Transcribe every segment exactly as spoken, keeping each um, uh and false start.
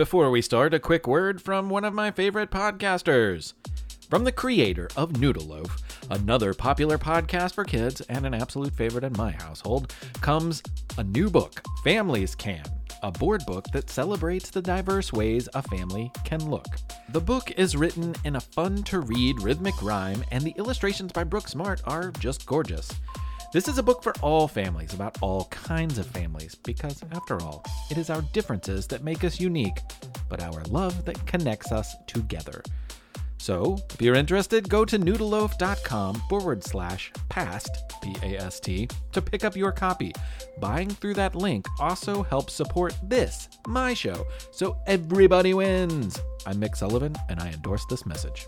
Before we start, a quick word from one of my favorite podcasters. From the creator of Noodle Loaf, another popular podcast for kids and an absolute favorite in my household, comes a new book, Families Can, a board book that celebrates the diverse ways a family can look. The book is written in a fun-to-read rhythmic rhyme, and the illustrations by Brooke Smart are just gorgeous. This is a book for all families, about all kinds of families, because after all, it is our differences that make us unique, but our love that connects us together. So, if you're interested, go to noodleloaf.com forward slash past, P A S T, to pick up your copy. Buying through that link also helps support this, my show, so everybody wins. I'm Mick Sullivan, and I endorse this message.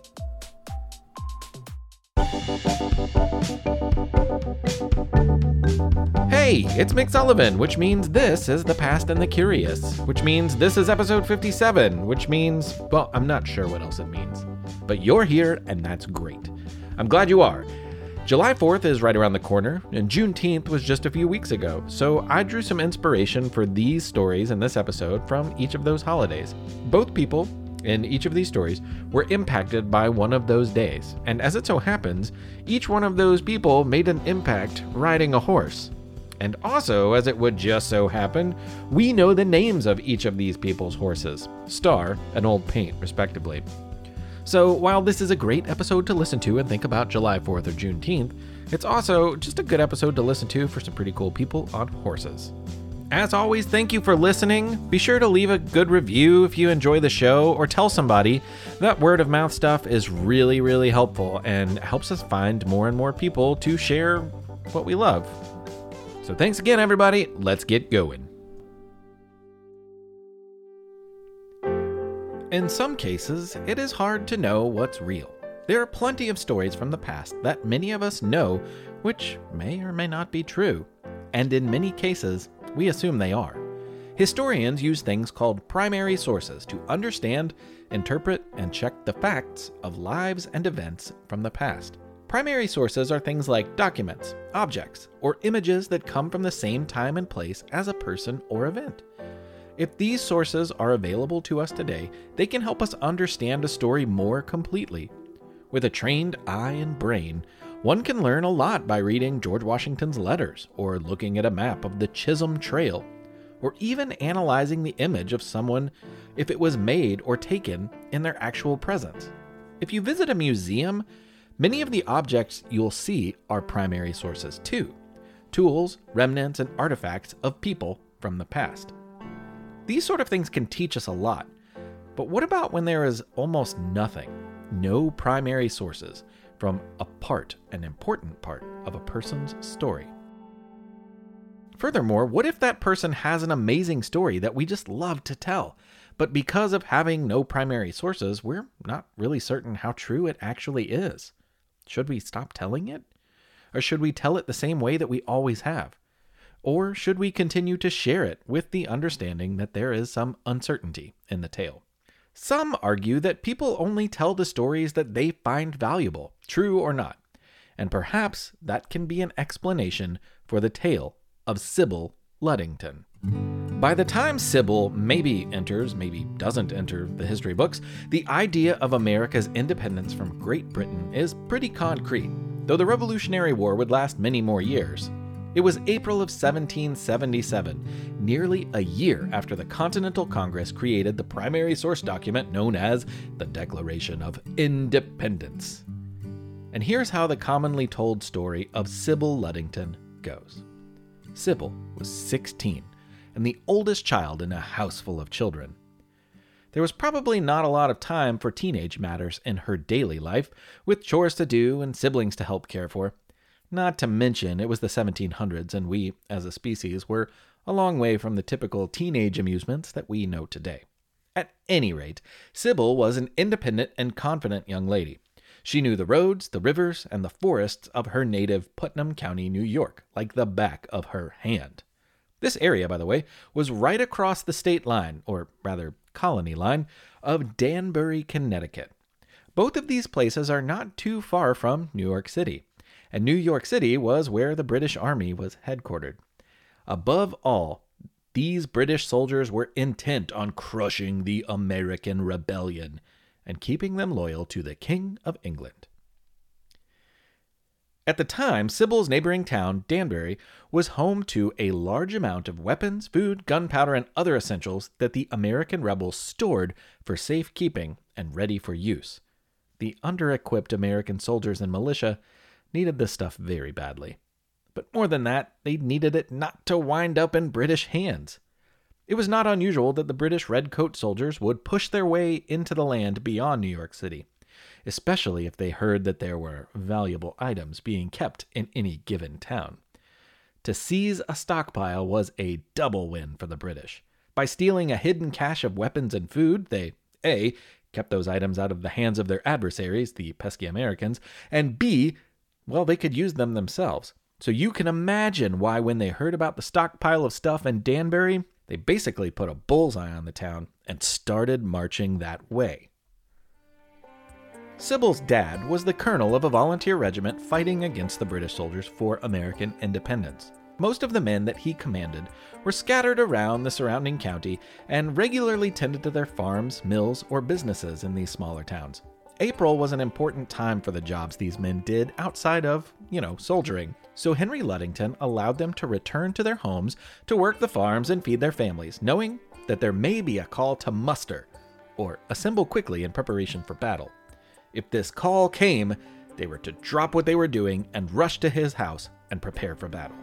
Hey, it's Mick Sullivan, which means this is The Past and the Curious, which means this is episode fifty-seven, which means, well, I'm not sure what else it means. But you're here, and that's great. I'm glad you are. July fourth is right around the corner, and Juneteenth was just a few weeks ago, so I drew some inspiration for these stories in this episode from each of those holidays. Both people in each of these stories were impacted by one of those days, and as it so happens, each one of those people made an impact riding a horse. And also, as it would just so happen, we know the names of each of these people's horses, Star and Old Paint, respectively. So while this is a great episode to listen to and think about July fourth or Juneteenth, it's also just a good episode to listen to for some pretty cool people on horses. As always, thank you for listening. Be sure to leave a good review if you enjoy the show, or tell somebody. That word of mouth stuff is really, really helpful and helps us find more and more people to share what we love. So thanks again, everybody. Let's get going. In some cases, it is hard to know what's real. There are plenty of stories from the past that many of us know, which may or may not be true. And in many cases, we assume they are. Historians use things called primary sources to understand, interpret, and check the facts of lives and events from the past. Primary sources are things like documents, objects, or images that come from the same time and place as a person or event. If these sources are available to us today, they can help us understand a story more completely. With a trained eye and brain, one can learn a lot by reading George Washington's letters, or looking at a map of the Chisholm Trail, or even analyzing the image of someone if it was made or taken in their actual presence. If you visit a museum, many of the objects you'll see are primary sources too, tools, remnants, and artifacts of people from the past. These sort of things can teach us a lot, but what about when there is almost nothing, no primary sources from a part, an important part of a person's story? Furthermore, what if that person has an amazing story that we just love to tell, but because of having no primary sources, we're not really certain how true it actually is? Should we stop telling it? Or should we tell it the same way that we always have? Or should we continue to share it with the understanding that there is some uncertainty in the tale? Some argue that people only tell the stories that they find valuable, true or not, and perhaps that can be an explanation for the tale of Sybil Ludington. By the time Sybil maybe enters, maybe doesn't enter the history books, the idea of America's independence from Great Britain is pretty concrete, though the Revolutionary War would last many more years. It was April of seventeen seventy-seven, nearly a year after the Continental Congress created the primary source document known as the Declaration of Independence. And here's how the commonly told story of Sybil Ludington goes. Sybil was sixteen, and the oldest child in a house full of children. There was probably not a lot of time for teenage matters in her daily life, with chores to do and siblings to help care for. Not to mention, it was the seventeen hundreds, and we, as a species, were a long way from the typical teenage amusements that we know today. At any rate, Sybil was an independent and confident young lady. She knew the roads, the rivers, and the forests of her native Putnam County, New York, like the back of her hand. This area, by the way, was right across the state line, or rather colony line, of Danbury, Connecticut. Both of these places are not too far from New York City, and New York City was where the British Army was headquartered. Above all, These British soldiers were intent on crushing the American rebellion and keeping them loyal to the King of England. At the time, Sybil's neighboring town, Danbury, was home to a large amount of weapons, food, gunpowder, and other essentials that the American rebels stored for safekeeping and ready for use. The under-equipped American soldiers and militia needed this stuff very badly. But more than that, they needed it not to wind up in British hands. It was not unusual that the British redcoat soldiers would push their way into the land beyond New York City, especially if they heard that there were valuable items being kept in any given town. To seize a stockpile was a double win for the British. By stealing a hidden cache of weapons and food, they A. kept those items out of the hands of their adversaries, the pesky Americans, and B. well, they could use them themselves. So you can imagine why when they heard about the stockpile of stuff in Danbury, they basically put a bullseye on the town and started marching that way. Sybil's dad was the colonel of a volunteer regiment fighting against the British soldiers for American independence. Most of the men that he commanded were scattered around the surrounding county and regularly tended to their farms, mills, or businesses in these smaller towns. April was an important time for the jobs these men did outside of, you know, soldiering. So Henry Ludington allowed them to return to their homes to work the farms and feed their families, knowing that there may be a call to muster, or assemble quickly in preparation for battle. If this call came, they were to drop what they were doing and rush to his house and prepare for battle.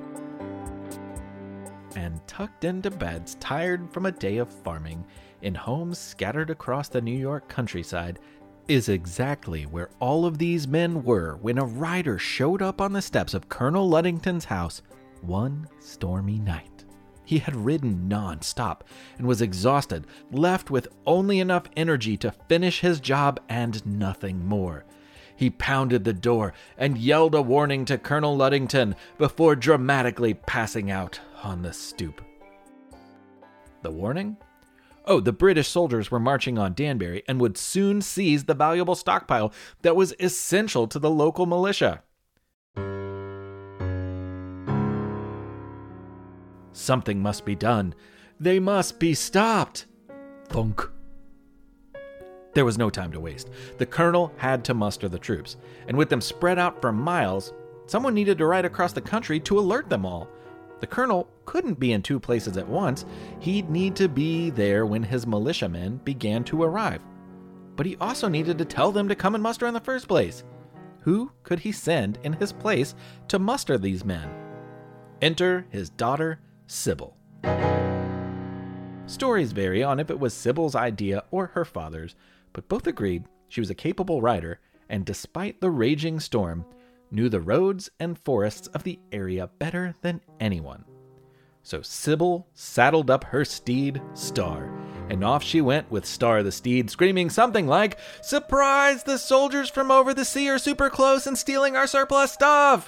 And tucked into beds, tired from a day of farming, in homes scattered across the New York countryside, is exactly where all of these men were when a rider showed up on the steps of Colonel Ludington's house one stormy night. He had ridden non-stop and was exhausted, left with only enough energy to finish his job and nothing more. He pounded the door and yelled a warning to Colonel Ludington before dramatically passing out on the stoop. The warning? Oh, the British soldiers were marching on Danbury and would soon seize the valuable stockpile that was essential to the local militia. Something must be done. They must be stopped. Thunk. There was no time to waste. The colonel had to muster the troops, and with them spread out for miles, someone needed to ride across the country to alert them all. The colonel couldn't be in two places at once. He'd need to be there when his militiamen began to arrive. But he also needed to tell them to come and muster in the first place. Who could he send in his place to muster these men? Enter his daughter, Sybil. Stories vary on if it was Sybil's idea or her father's, but both agreed she was a capable rider and, despite the raging storm, knew the roads and forests of the area better than anyone. So Sybil saddled up her steed, Star, and off she went with Star the steed, screaming something like, "Surprise! The soldiers from over the sea are super close and stealing our surplus stuff!"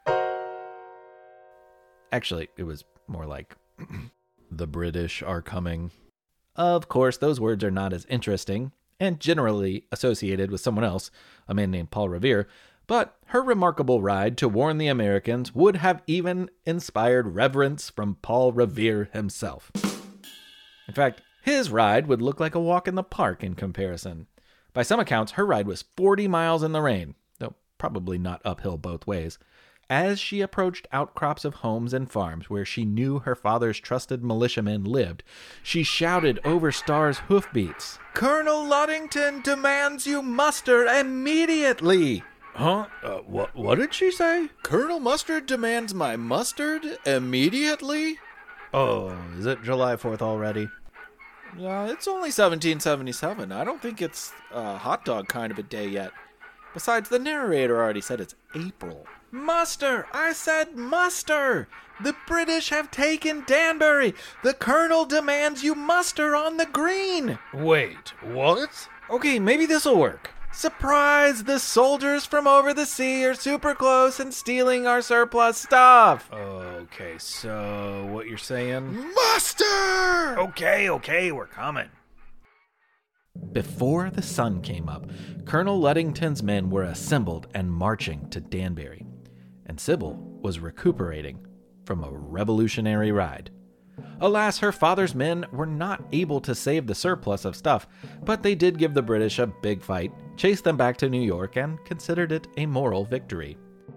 Actually, it was more like, "The British are coming." Of course, those words are not as interesting, and generally associated with someone else, a man named Paul Revere, but her remarkable ride to warn the Americans would have even inspired reverence from Paul Revere himself. In fact, his ride would look like a walk in the park in comparison. By some accounts, her ride was forty miles in the rain, though probably not uphill both ways. As she approached outcrops of homes and farms where she knew her father's trusted militiamen lived, she shouted over Star's hoofbeats, "Colonel Ludington demands you muster immediately!" Huh? Uh, what, what did she say? Colonel Mustard demands my mustard immediately? Oh, is it July fourth already? Uh, it's only seventeen seventy-seven. I don't think it's a hot dog kind of a day yet. Besides, the narrator already said it's April. Muster! I said muster! The British have taken Danbury! The colonel demands you muster on the green! Wait, what? Okay, maybe this'll work. Surprise! The soldiers from over the sea are super close and stealing our surplus stuff! Okay, so what you're saying? Muster! Okay, okay, we're coming. Before the sun came up, Colonel Ludington's men were assembled and marching to Danbury, and Sybil was recuperating from a revolutionary ride. Alas, her father's men were not able to save the surplus of stuff, but they did give the British a big fight, chased them back to New York, and considered it a moral victory.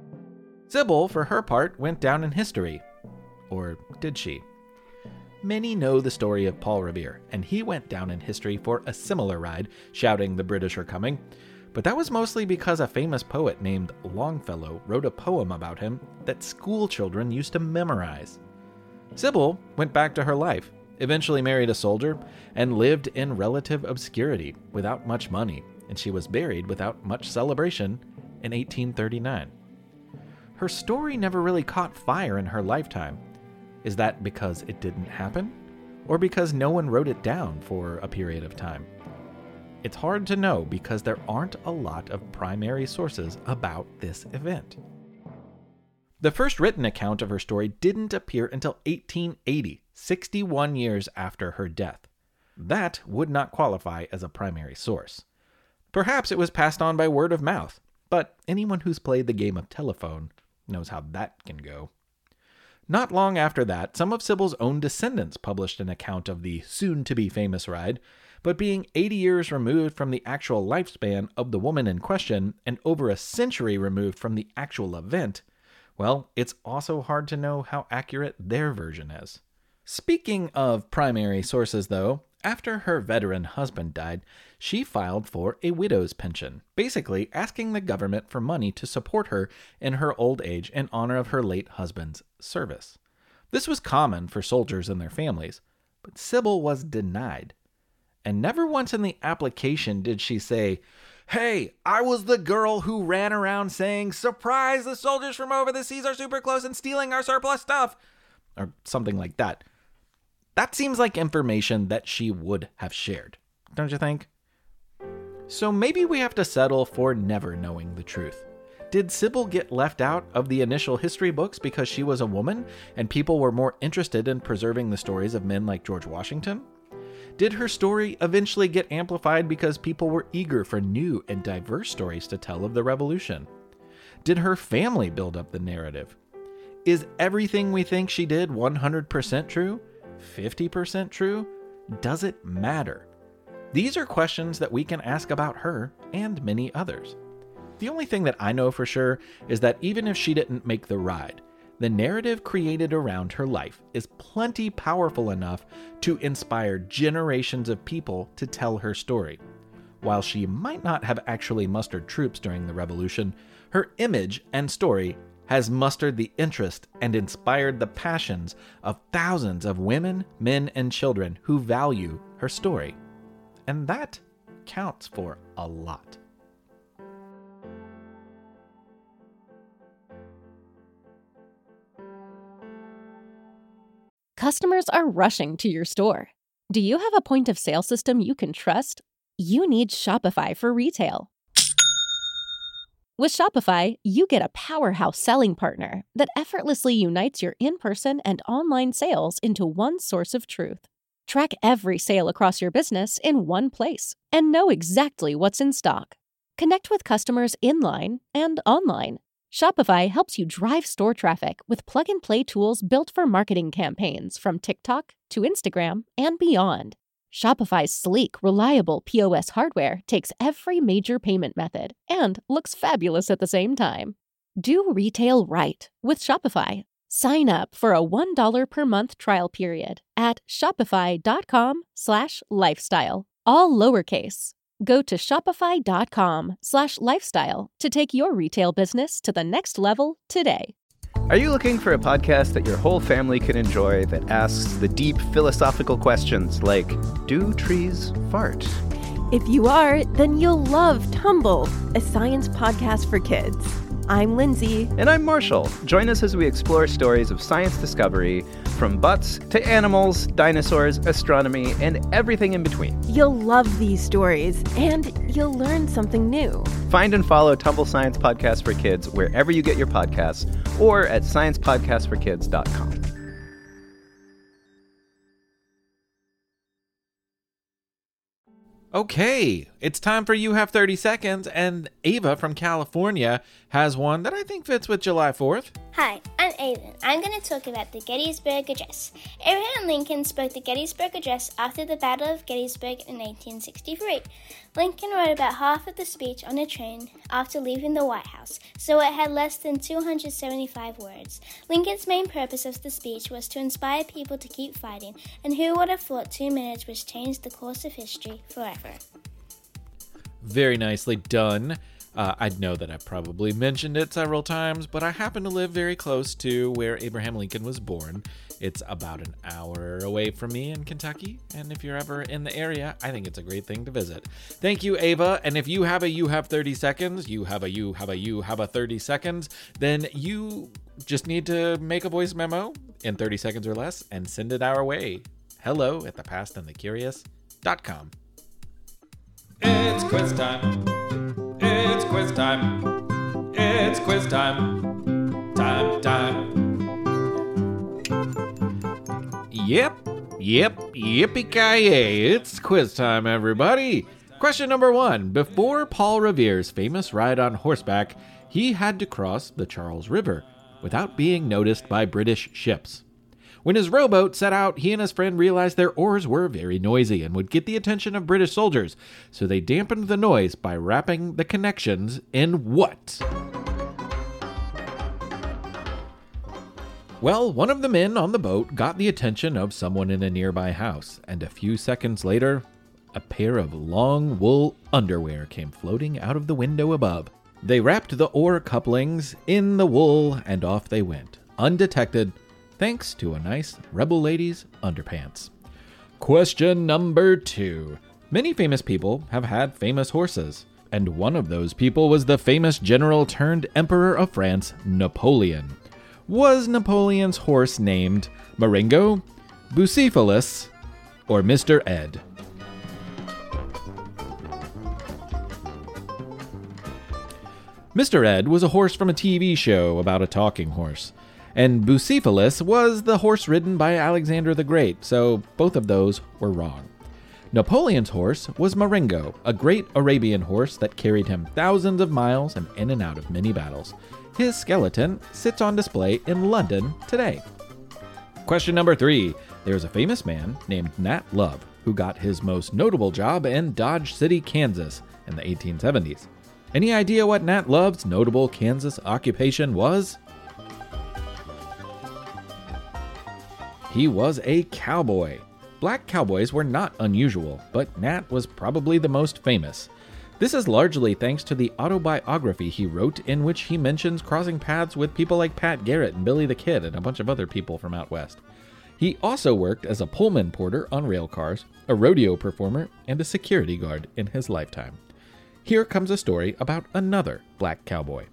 Sybil, for her part, went down in history. Or did she? Many know the story of Paul Revere, and he went down in history for a similar ride, shouting the British are coming. But that was mostly because a famous poet named Longfellow wrote a poem about him that school children used to memorize. Sybil went back to her life, eventually married a soldier, and lived in relative obscurity without much money, and she was buried without much celebration in eighteen thirty-nine. Her story never really caught fire in her lifetime. Is that because it didn't happen? Or because no one wrote it down for a period of time? It's hard to know because there aren't a lot of primary sources about this event. The first written account of her story didn't appear until eighteen eighty, sixty-one years after her death. That would not qualify as a primary source. Perhaps it was passed on by word of mouth, but anyone who's played the game of telephone knows how that can go. Not long after that, some of Sybil's own descendants published an account of the soon-to-be famous ride, but being eighty years removed from the actual lifespan of the woman in question and over a century removed from the actual event, well, it's also hard to know how accurate their version is. Speaking of primary sources, though, after her veteran husband died, she filed for a widow's pension, basically asking the government for money to support her in her old age in honor of her late husband's service. This was common for soldiers and their families, but Sybil was denied. And never once in the application did she say, "Hey, I was the girl who ran around saying, 'Surprise, the soldiers from over the seas are super close and stealing our surplus stuff,' or something like that." That seems like information that she would have shared, don't you think? So maybe we have to settle for never knowing the truth. Did Sybil get left out of the initial history books because she was a woman and people were more interested in preserving the stories of men like George Washington? Did her story eventually get amplified because people were eager for new and diverse stories to tell of the Revolution? Did her family build up the narrative? Is everything we think she did one hundred percent true? fifty percent true? Does it matter? These are questions that we can ask about her and many others. The only thing that I know for sure is that even if she didn't make the ride, the narrative created around her life is plenty powerful enough to inspire generations of people to tell her story. While she might not have actually mustered troops during the Revolution, her image and story has mustered the interest and inspired the passions of thousands of women, men, and children who value her story. And that counts for a lot. Customers are rushing to your store. Do you have a point of sale system you can trust? You need Shopify for retail. With Shopify, you get a powerhouse selling partner that effortlessly unites your in-person and online sales into one source of truth. Track every sale across your business in one place and know exactly what's in stock. Connect with customers in-line and online. Shopify helps you drive store traffic with plug-and-play tools built for marketing campaigns from TikTok to Instagram and beyond. Shopify's sleek, reliable P O S hardware takes every major payment method and looks fabulous at the same time. Do retail right with Shopify. Sign up for a one dollar per month trial period at shopify.com slash lifestyle, all lowercase. Go to shopify.com slash lifestyle to take your retail business to the next level today. Are you looking for a podcast that your whole family can enjoy that asks the deep philosophical questions like, do trees fart? If you are, then you'll love Tumble, a science podcast for kids. I'm Lindsay. And I'm Marshall. Join us as we explore stories of science discovery, from butts to animals, dinosaurs, astronomy, and everything in between. You'll love these stories, and you'll learn something new. Find and follow Tumble Science Podcast for Kids wherever you get your podcasts, or at science podcast for kids dot com. Okay, it's time for You Have thirty Seconds, and Ava from California has one that I think fits with July fourth. Hi, I'm Ava. I'm going to talk about the Gettysburg Address. Abraham Lincoln spoke the Gettysburg Address after the Battle of Gettysburg in eighteen sixty-three. Lincoln wrote about half of the speech on a train after leaving the White House, so it had less than two hundred seventy-five words. Lincoln's main purpose of the speech was to inspire people to keep fighting, and who would have thought two minutes would change the course of history forever? Very nicely done. Uh, I know that I've probably mentioned it several times, but I happen to live very close to where Abraham Lincoln was born. It's about an hour away from me in Kentucky, and if you're ever in the area, I think it's a great thing to visit. Thank you, Ava, and if you have a You Have thirty Seconds, you have a You have a You have a thirty Seconds, then you just need to make a voice memo in thirty seconds or less and send it our way. Hello at the past and the curious dot com. It's quiz time. It's quiz time. It's quiz time. Time, time. Yep, yep, yippee-ki-yay. It's quiz time, everybody. Question number one. Before Paul Revere's famous ride on horseback, he had to cross the Charles River without being noticed by British ships. When his rowboat set out, he and his friend realized their oars were very noisy and would get the attention of British soldiers, so they dampened the noise by wrapping the connections in what? Well, one of the men on the boat got the attention of someone in a nearby house, and a few seconds later, a pair of long wool underwear came floating out of the window above. They wrapped the oar couplings in the wool, and off they went, undetected, thanks to a nice rebel lady's underpants. Question number two. Many famous people have had famous horses, and one of those people was the famous general turned emperor of France, Napoleon. Was Napoleon's horse named Marengo, Bucephalus, or Mister Ed? Mister Ed was a horse from a T V show about a talking horse. And Bucephalus was the horse ridden by Alexander the Great, so both of those were wrong. Napoleon's horse was Marengo, a great Arabian horse that carried him thousands of miles and in and out of many battles. His skeleton sits on display in London today. Question number three. There's a famous man named Nat Love who got his most notable job in Dodge City, Kansas in the eighteen seventies. Any idea what Nat Love's notable Kansas occupation was? He was a cowboy. Black cowboys were not unusual, but Nat was probably the most famous. This is largely thanks to the autobiography he wrote, in which he mentions crossing paths with people like Pat Garrett and Billy the Kid and a bunch of other people from out west. He also worked as a Pullman porter on rail cars, a rodeo performer, and a security guard in his lifetime. Here comes a story about another black cowboy.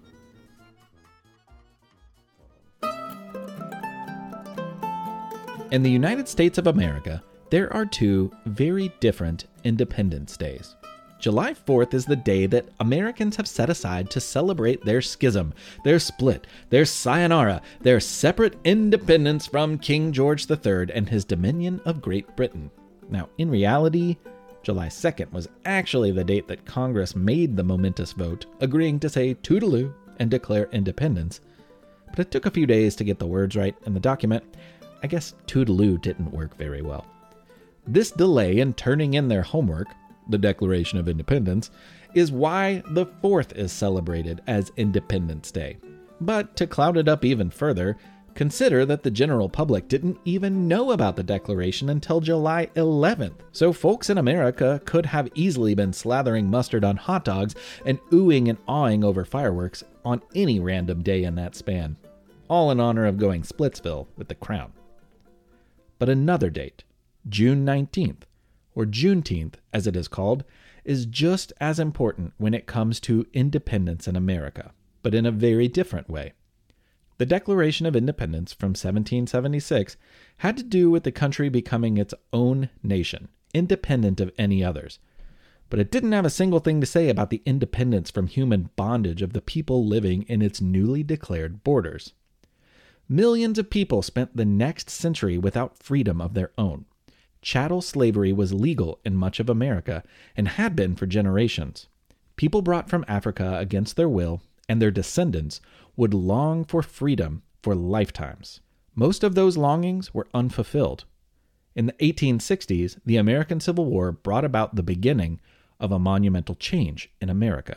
In the United States of America, there are two very different Independence Days. July fourth is the day that Americans have set aside to celebrate their schism, their split, their sayonara, their separate independence from King George the Third and his dominion of Great Britain. Now, in reality, July second was actually the date that Congress made the momentous vote, agreeing to say toodaloo and declare independence. But it took a few days to get the words right in the document. I guess toodaloo didn't work very well. This delay in turning in their homework, the Declaration of Independence, is why the fourth is celebrated as Independence Day. But to cloud it up even further, consider that the general public didn't even know about the Declaration until July eleventh. So folks in America could have easily been slathering mustard on hot dogs and oohing and awing over fireworks on any random day in that span. All in honor of going Splitsville with the crown. But another date, June nineteenth, or Juneteenth as it is called, is just as important when it comes to independence in America, but in a very different way. The Declaration of Independence from seventeen seventy-six had to do with the country becoming its own nation, independent of any others. But it didn't have a single thing to say about the independence from human bondage of the people living in its newly declared borders. Millions of people spent the next century without freedom of their own. chattel slavery was legal in much of America and had been for generations. People brought from Africa against their will and their descendants would long for freedom for lifetimes. Most of those longings were unfulfilled. In the eighteen sixties, the American Civil War brought about the beginning of a monumental change in America.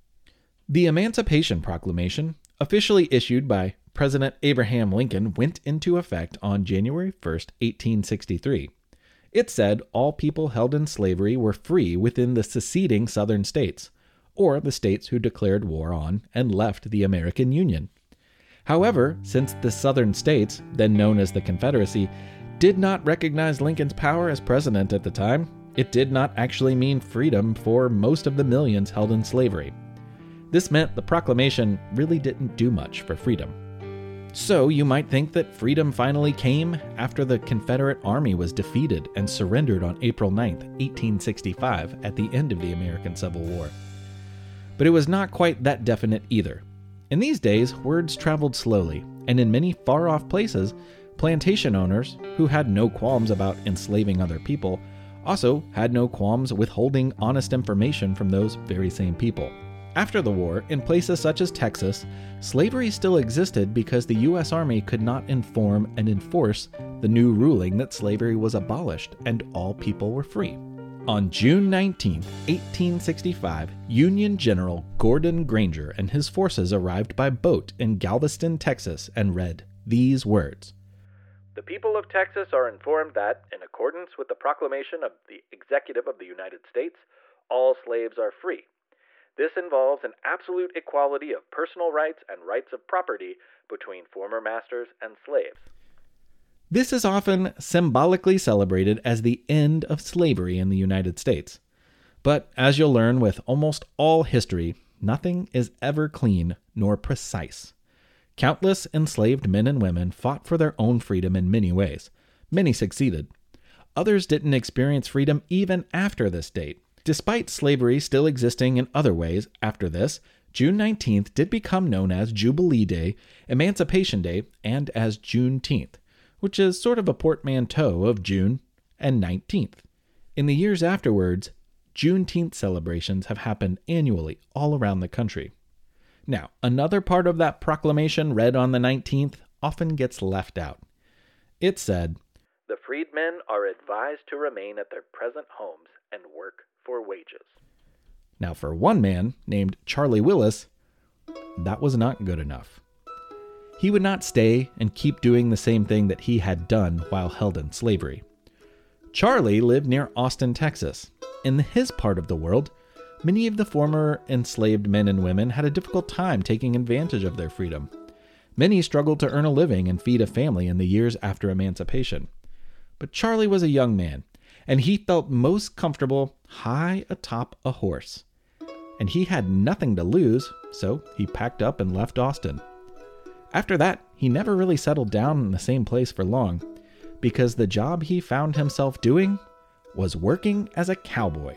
The Emancipation Proclamation, officially issued by President Abraham Lincoln, went into effect on January first, eighteen sixty-three. It said all people held in slavery were free within the seceding southern states, or the states who declared war on and left the American Union. However, since the southern states, then known as the Confederacy, did not recognize Lincoln's power as president at the time, it did not actually mean freedom for most of the millions held in slavery. This meant the proclamation really didn't do much for freedom. So you might think that freedom finally came after the Confederate Army was defeated and surrendered on April ninth, eighteen sixty-five, at the end of the American Civil War. But it was not quite that definite either. In these days, words traveled slowly, and in many far-off places, plantation owners, who had no qualms about enslaving other people, also had no qualms withholding honest information from those very same people. After the war, in places such as Texas, slavery still existed because the U S Army could not inform and enforce the new ruling that slavery was abolished and all people were free. On June nineteenth, eighteen sixty-five, Union General Gordon Granger and his forces arrived by boat in Galveston, Texas, and read these words. The people of Texas are informed that, in accordance with the proclamation of the Executive of the United States, all slaves are free. This involves an absolute equality of personal rights and rights of property between former masters and slaves. This is often symbolically celebrated as the end of slavery in the United States. But as you'll learn with almost all history, nothing is ever clean nor precise. Countless enslaved men and women fought for their own freedom in many ways. Many succeeded. Others didn't experience freedom even after this date. Despite slavery still existing in other ways after this, June nineteenth did become known as Jubilee Day, Emancipation Day, and as Juneteenth, which is sort of a portmanteau of June and nineteenth. In the years afterwards, Juneteenth celebrations have happened annually all around the country. Now, another part of that proclamation read on the nineteenth often gets left out. It said, "The freedmen are advised to remain at their present homes and work for wages." Now, for one man named Charlie Willis, that was not good enough. He would not stay and keep doing the same thing that he had done while held in slavery. Charlie lived near Austin, Texas. In his part of the world, many of the former enslaved men and women had a difficult time taking advantage of their freedom. Many struggled to earn a living and feed a family in the years after emancipation. But Charlie was a young man, and he felt most comfortable high atop a horse. And he had nothing to lose, so he packed up and left Austin. After that, he never really settled down in the same place for long, because the job he found himself doing was working as a cowboy.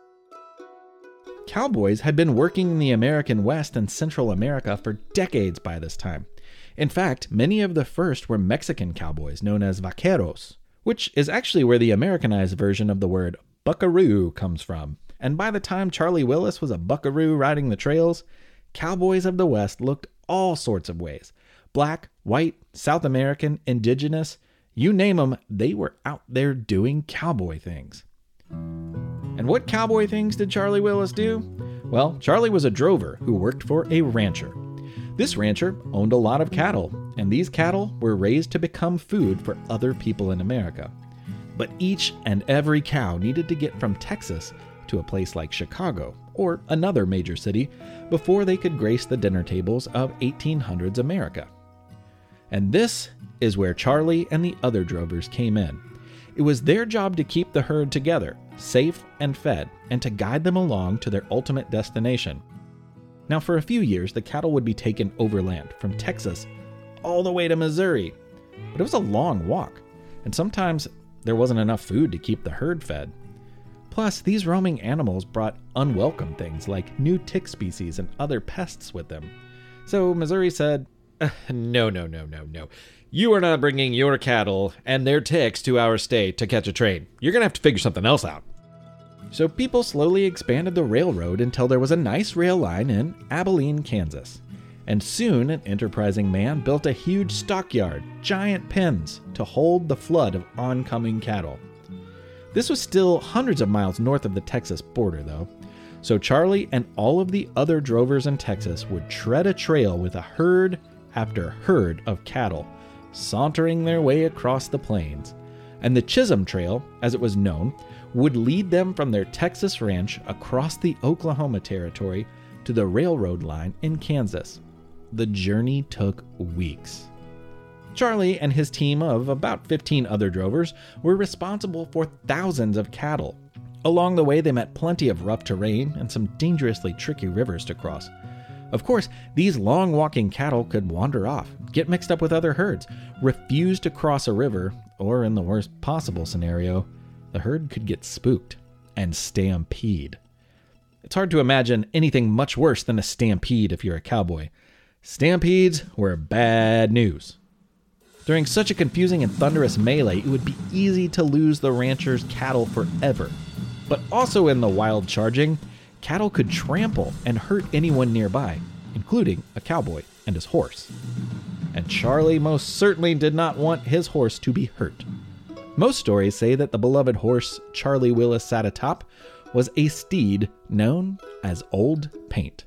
Cowboys had been working in the American West and Central America for decades by this time. In fact, many of the first were Mexican cowboys known as vaqueros, which is actually where the Americanized version of the word buckaroo comes from. And by the time Charlie Willis was a buckaroo riding the trails, cowboys of the West looked all sorts of ways. Black, white, South American, indigenous, you name them, they were out there doing cowboy things. And what cowboy things did Charlie Willis do? Well, Charlie was a drover who worked for a rancher. This rancher owned a lot of cattle, and these cattle were raised to become food for other people in America. But each and every cow needed to get from Texas to a place like Chicago, or another major city, before they could grace the dinner tables of eighteen hundreds America. And this is where Charlie and the other drovers came in. It was their job to keep the herd together, safe and fed, and to guide them along to their ultimate destination. Now, for a few years, the cattle would be taken overland from Texas all the way to Missouri. But it was a long walk, and sometimes there wasn't enough food to keep the herd fed. Plus, these roaming animals brought unwelcome things like new tick species and other pests with them. So Missouri said, No, no, no, no, no. You are not bringing your cattle and their ticks to our state to catch a train. You're going to have to figure something else out. So people slowly expanded the railroad until there was a nice rail line in Abilene, Kansas. And soon an enterprising man built a huge stockyard, giant pens, to hold the flood of oncoming cattle. This was still hundreds of miles north of the Texas border, though. So Charlie and all of the other drovers in Texas would tread a trail with a herd after herd of cattle, sauntering their way across the plains. And the Chisholm Trail, as it was known, would lead them from their Texas ranch across the Oklahoma Territory to the railroad line in Kansas. The journey took weeks. Charlie and his team of about fifteen other drovers were responsible for thousands of cattle. Along the way, they met plenty of rough terrain and some dangerously tricky rivers to cross. Of course, these long-walking cattle could wander off, get mixed up with other herds, refuse to cross a river, or in the worst possible scenario, the herd could get spooked and stampede. It's hard to imagine anything much worse than a stampede if you're a cowboy. Stampedes were bad news. During such a confusing and thunderous melee, it would be easy to lose the rancher's cattle forever. But also in the wild charging, cattle could trample and hurt anyone nearby, including a cowboy and his horse. And Charlie most certainly did not want his horse to be hurt. Most stories say that the beloved horse Charlie Willis sat atop was a steed known as Old Paint.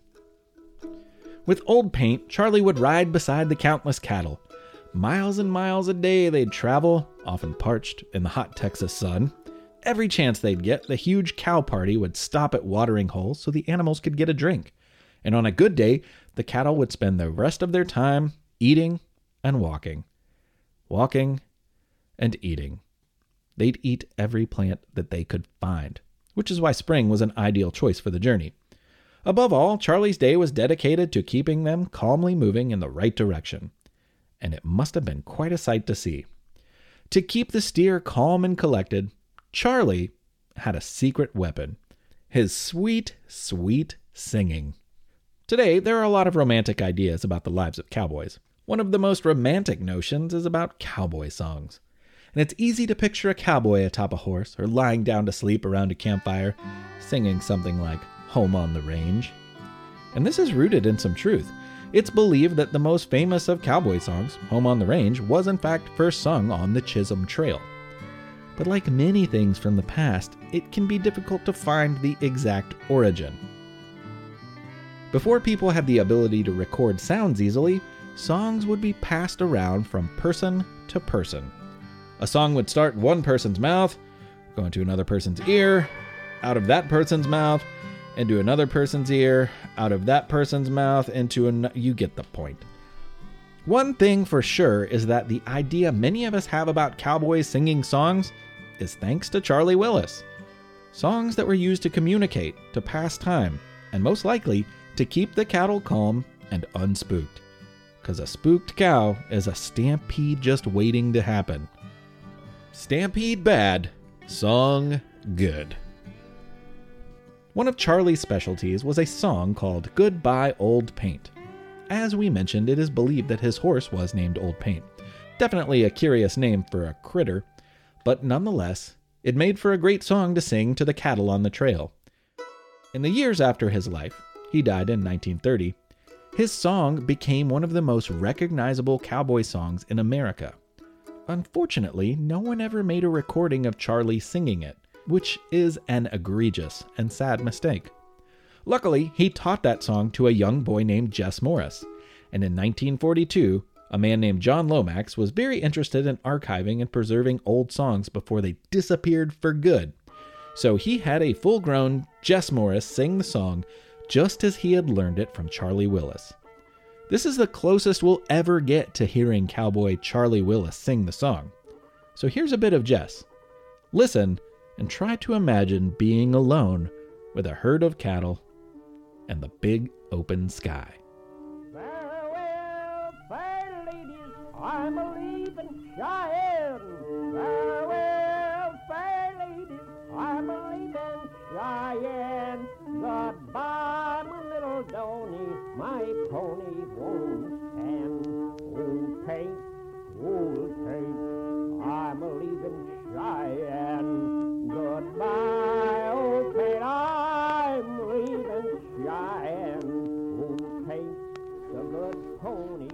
With Old Paint, Charlie would ride beside the countless cattle. Miles and miles a day they'd travel, often parched in the hot Texas sun. Every chance they'd get, the huge cow party would stop at watering holes so the animals could get a drink. And on a good day, the cattle would spend the rest of their time eating and walking. Walking and eating. They'd eat every plant that they could find, which is why spring was an ideal choice for the journey. Above all, Charlie's day was dedicated to keeping them calmly moving in the right direction. And it must have been quite a sight to see. To keep the steer calm and collected, Charlie had a secret weapon. His sweet, sweet singing. Today, there are a lot of romantic ideas about the lives of cowboys. One of the most romantic notions is about cowboy songs. And it's easy to picture a cowboy atop a horse or lying down to sleep around a campfire, singing something like Home on the Range. And this is rooted in some truth. It's believed that the most famous of cowboy songs, Home on the Range, was in fact first sung on the Chisholm Trail. But like many things from the past, it can be difficult to find the exact origin. Before people had the ability to record sounds easily, songs would be passed around from person to person. A song would start in one person's mouth, go into another person's ear, out of that person's mouth, into another person's ear, out of that person's mouth, into an... You get the point. One thing for sure is that the idea many of us have about cowboys singing songs is thanks to Charlie Willis. Songs that were used to communicate, to pass time, and most likely to keep the cattle calm and unspooked. Because a spooked cow is a stampede just waiting to happen. Stampede bad, song good. One of Charlie's specialties was a song called Goodbye Old Paint. As we mentioned, it is believed that his horse was named Old Paint. Definitely a curious name for a critter, but nonetheless, it made for a great song to sing to the cattle on the trail. In the years after his life, he died in nineteen thirty, his song became one of the most recognizable cowboy songs in America. Unfortunately, no one ever made a recording of Charlie singing it, which is an egregious and sad mistake. Luckily, he taught that song to a young boy named Jess Morris, and in nineteen forty-two, a man named John Lomax was very interested in archiving and preserving old songs before they disappeared for good. So he had a full-grown Jess Morris sing the song just as he had learned it from Charlie Willis. This is the closest we'll ever get to hearing cowboy Charlie Willis sing the song. So here's a bit of Jess. Listen and try to imagine being alone with a herd of cattle and the big open sky. Farewell, fair ladies, I'm a leaving Cheyenne. Farewell, fair ladies, I'm a leaving Cheyenne. Goodbye, my little Donny, my pony won't stand.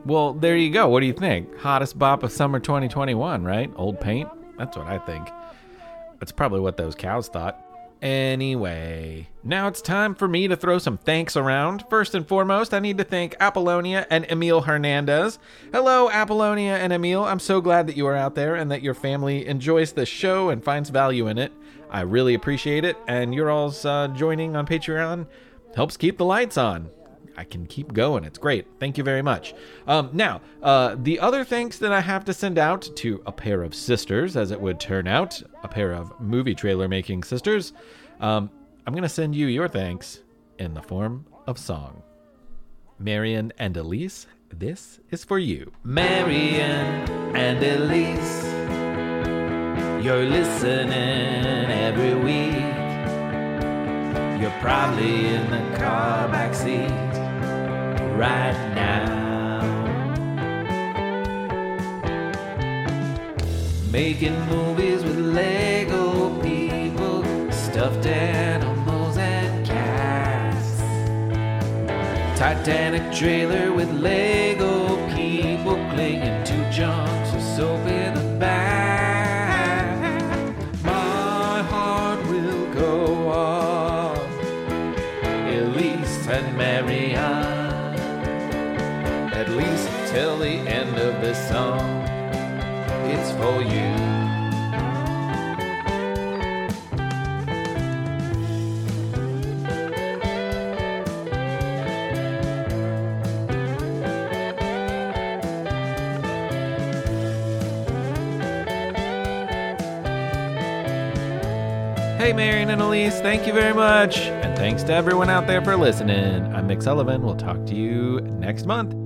Well, there you go. What do you think? Hottest bop of summer twenty twenty-one, right? Old Paint? That's what I think. That's probably what those cows thought. Anyway, now it's time for me to throw some thanks around. First and foremost, I need to thank Apollonia and Emil Hernandez. Hello, Apollonia and Emil. I'm so glad that you are out there and that your family enjoys the show and finds value in it. I really appreciate it, and your all's uh, joining on Patreon helps keep the lights on. I can keep going. It's great. Thank you very much. Um, now, uh, the other thanks that I have to send out to a pair of sisters, as it would turn out, a pair of movie trailer making sisters, um, I'm going to send you your thanks in the form of song. Marion and Elise, this is for you. Marion and Elise, you're listening every week. You're probably in the car backseat right now, making movies with Lego people, stuffed animals and cats. Titanic trailer with Lego people clinging to junks with soap in the back. My heart will go on, Elise and Marianne, at least till the end of this song. It's for you. Hey, Marion and Elise, thank you very much. And thanks to everyone out there for listening. I'm Mick Sullivan. We'll talk to you next month.